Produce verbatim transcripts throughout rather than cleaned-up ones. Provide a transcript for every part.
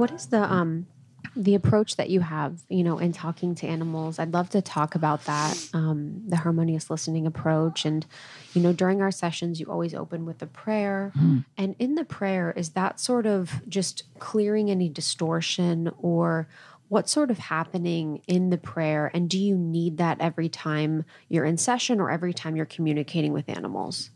what is the um the approach that you have, you know, in talking to animals? I'd love to talk about that, um, the harmonious listening approach. And, you know, during our sessions, you always open with a prayer. Mm. And in the prayer, is that sort of just clearing any distortion, or what's sort of happening in the prayer? And do you need that every time you're in session or every time you're communicating with animals?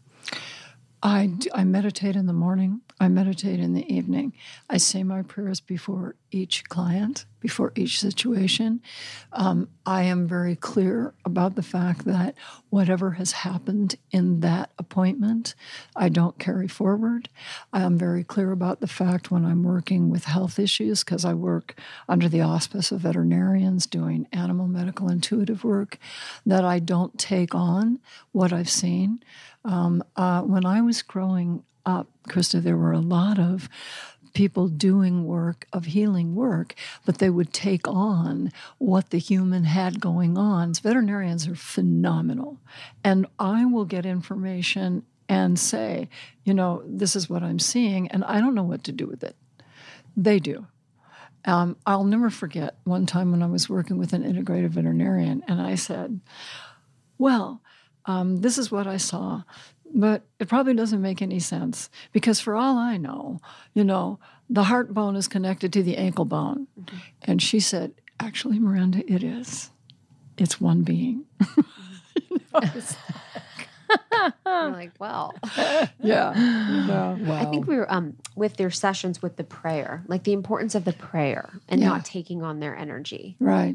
I, d- I meditate in the morning. I meditate in the evening. I say my prayers before each client, before each situation. Um, I am very clear about the fact that whatever has happened in that appointment, I don't carry forward. I am very clear about the fact when I'm working with health issues, because I work under the auspice of veterinarians doing animal medical intuitive work, that I don't take on what I've seen. Um, uh, when I was growing up, Krista, there were a lot of people doing work, of healing work, but they would take on what the human had going on. Veterinarians are phenomenal. And I will get information and say, you know, this is what I'm seeing, and I don't know what to do with it. They do. Um, I'll never forget one time when I was working with an integrative veterinarian, and I said, well, Um, this is what I saw, but it probably doesn't make any sense because for all I know, you know, the heart bone is connected to the ankle bone. Mm-hmm. And she said, actually, Miranda, it is. It's one being. You know, it's You're like, well. yeah. yeah. Wow. I think we were um, with their sessions with the prayer, like the importance of the prayer and Yeah. not taking on their energy. Right.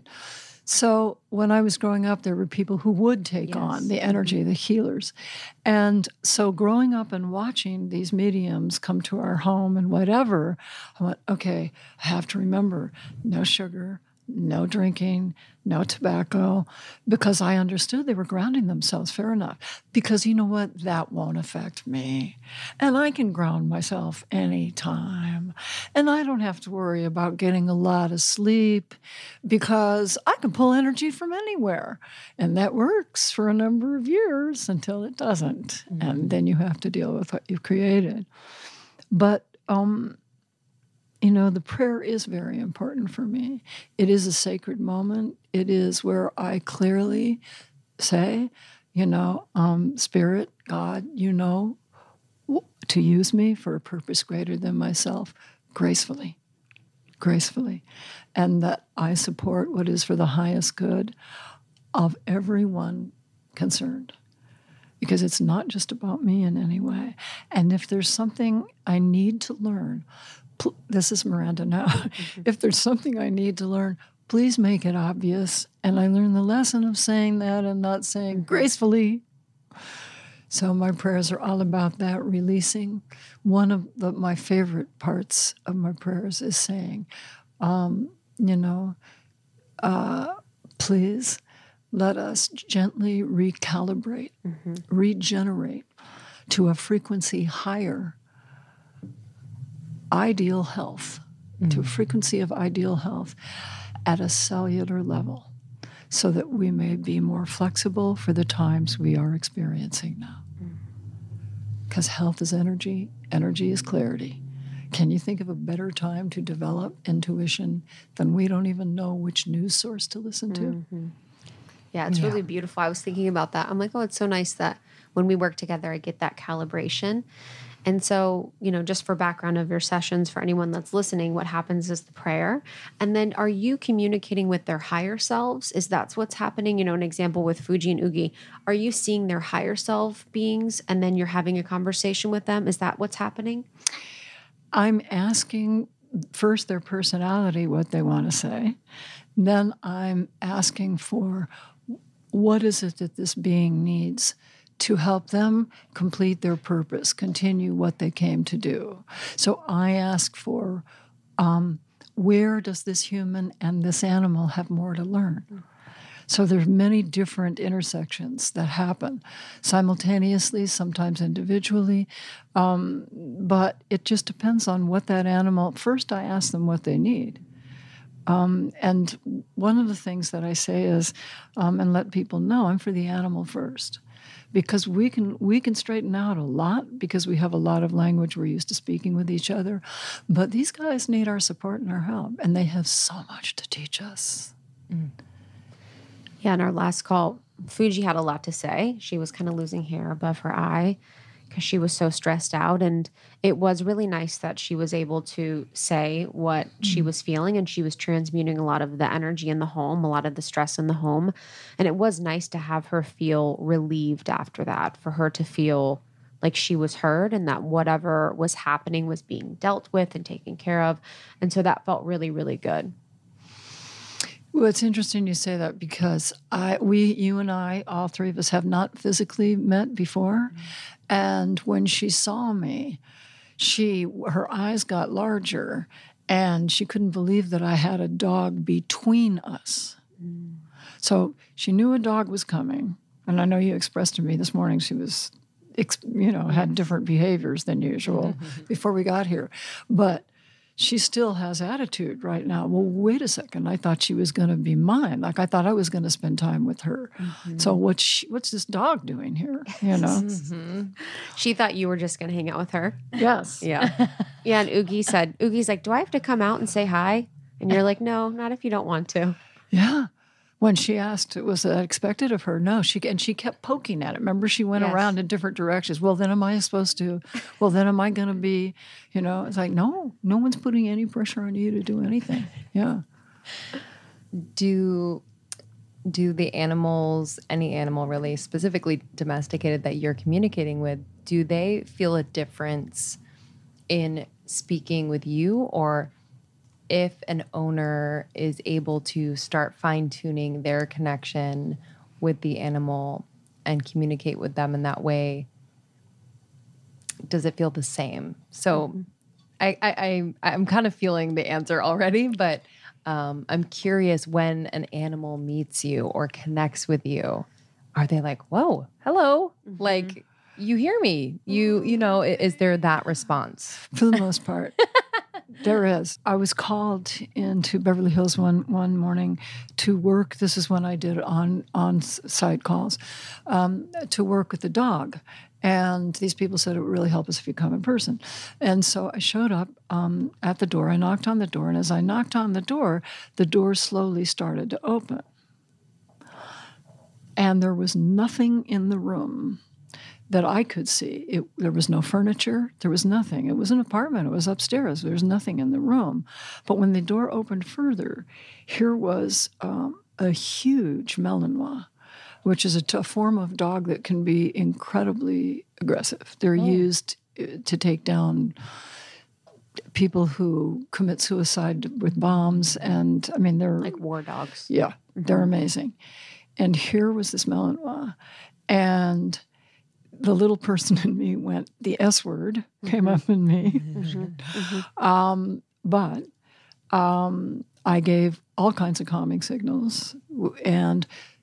So when I was growing up, there were people who would take Yes. on the energy, the healers. And so growing up and watching these mediums come to our home and whatever, I went, okay, I have to remember no sugar, no drinking, no tobacco, because I understood they were grounding themselves. Fair enough. Because you know what? That won't affect me. And I can ground myself anytime. And I don't have to worry about getting a lot of sleep because I can pull energy from anywhere. And that works for a number of years until it doesn't. Mm-hmm. And then you have to deal with what you've created. But, um, you know, the prayer is very important for me. It is a sacred moment. It is where I clearly say, you know, um, Spirit, God, you know, to use me for a purpose greater than myself, gracefully, gracefully, and that I support what is for the highest good of everyone concerned. Because it's not just about me in any way. And if there's something I need to learn, this is Miranda now. Mm-hmm. If there's something I need to learn, please make it obvious. And I learned the lesson of saying that and not saying gracefully. So my prayers are all about that, releasing. One of the, my favorite parts of my prayers is saying, um, you know, uh, please let us gently recalibrate, mm-hmm. regenerate to a frequency higher ideal health, mm. to a frequency of ideal health at a cellular level so that we may be more flexible for the times we are experiencing now. Because mm. health is energy, energy is clarity. Can you think of a better time to develop intuition than we don't even know which news source to listen to? Mm-hmm. Yeah, it's yeah. really beautiful. I was thinking about that. I'm like, oh, it's so nice that when we work together, I get that calibration. And so, you know, just for background of your sessions, for anyone that's listening, what happens is the prayer. And then are you communicating with their higher selves? Is that what's happening? You know, an example with Fuji and Oogie, are you seeing their higher self beings and then you're having a conversation with them? Is that what's happening? I'm asking first their personality, what they want to say. Then I'm asking for what is it that this being needs to help them complete their purpose, continue what they came to do. So I ask for, um, where does this human and this animal have more to learn? So there's many different intersections that happen simultaneously, sometimes individually, um, but it just depends on what that animal, first I ask them what they need. Um, and one of the things that I say is, um, and let people know, I'm for the animal first. because we can we can straighten out a lot because we have a lot of language we're used to speaking with each other. But these guys need our support and our help, and they have so much to teach us. Mm. Yeah, in our last call, Fuji had a lot to say. She was kind of losing hair above her eye because she was so stressed out. And it was really nice that she was able to say what mm-hmm. she was feeling, and she was transmuting a lot of the energy in the home, a lot of the stress in the home. And it was nice to have her feel relieved after that, for her to feel like she was heard and that whatever was happening was being dealt with and taken care of. And so that felt really, really good. Well, it's interesting you say that because I, we, you and I, all three of us have not physically met before. Mm-hmm. And when she saw me, she, her eyes got larger and she couldn't believe that I had a dog between us. Mm. So she knew a dog was coming. And I know you expressed to me this morning she was, you know, had different behaviors than usual before we got here. But she still has attitude right now. Well, wait a second. I thought she was going to be mine. Like, I thought I was going to spend time with her. Mm-hmm. So what's she, what's this dog doing here? You know? Mm-hmm. She thought you were just going to hang out with her. Yes. Yeah. Yeah. And Oogie said, Oogie's like, do I have to come out and say hi? And you're like, no, not if you don't want to. Yeah. When she asked, was that expected of her? No, she and she kept poking at it. Remember, she went yes. around in different directions. Well, then am I supposed to? Well, then am I going to be, you know? It's like, no, no one's putting any pressure on you to do anything. Yeah. Do do the animals, any animal really specifically domesticated that you're communicating with, do they feel a difference in speaking with you, or if an owner is able to start fine-tuning their connection with the animal and communicate with them in that way, does it feel the same? So mm-hmm. I, I, I, I'm kind of feeling the answer already, but um, I'm curious, when an animal meets you or connects with you, are they like, whoa, hello, mm-hmm. like, you hear me, you, you know, is there that response? For the most part. There is. I was called into Beverly Hills one one morning to work. This is when I did on on site calls um, to work with the dog, and these people said it would really help us if you come in person. And so I showed up um, at the door. I knocked on the door, and as I knocked on the door, the door slowly started to open, and there was nothing in the room that I could see. It, there was no furniture. There was nothing. It was an apartment. It was upstairs. There was nothing in the room. But when the door opened further, here was um, a huge Malinois, which is a, t- a form of dog that can be incredibly aggressive. They're oh. used to take down people who commit suicide with bombs. And, I mean, they're... Like war dogs. Yeah, they're amazing. And here was this Malinois. And the little person in me went, the S word came mm-hmm. up in me. Mm-hmm. Mm-hmm. Um, but um, I gave all kinds of calming signals. And,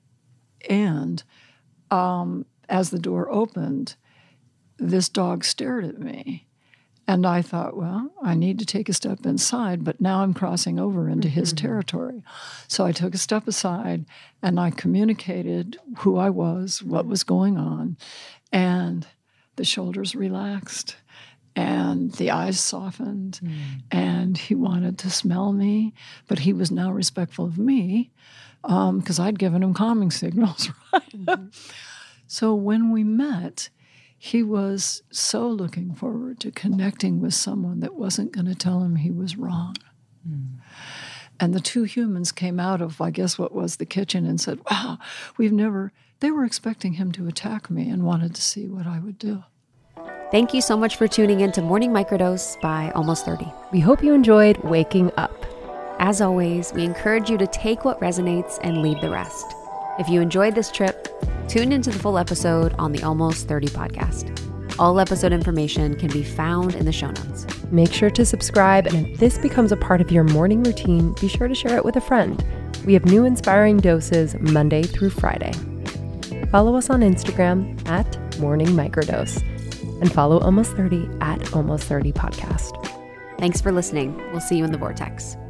and um, as the door opened, this dog stared at me. And I thought, well, I need to take a step inside, but now I'm crossing over into mm-hmm. his territory. So I took a step aside, and I communicated who I was, what was going on, and the shoulders relaxed, and the eyes softened, mm. and he wanted to smell me, but he was now respectful of me because um, I'd given him calming signals, right? Mm-hmm. So when we met, he was so looking forward to connecting with someone that wasn't going to tell him he was wrong. Mm. And the two humans came out of, I guess, what was the kitchen and said, wow, we've never, they were expecting him to attack me and wanted to see what I would do. Thank you so much for tuning in to Morning Microdose by Almost thirty. We hope you enjoyed waking up. As always, we encourage you to take what resonates and leave the rest. If you enjoyed this trip, tune into the full episode on the Almost thirty podcast. All episode information can be found in the show notes. Make sure to subscribe, and if this becomes a part of your morning routine, be sure to share it with a friend. We have new inspiring doses Monday through Friday. Follow us on Instagram at Morning Microdose, and follow Almost thirty at Almost thirty Podcast. Thanks for listening. We'll see you in the vortex.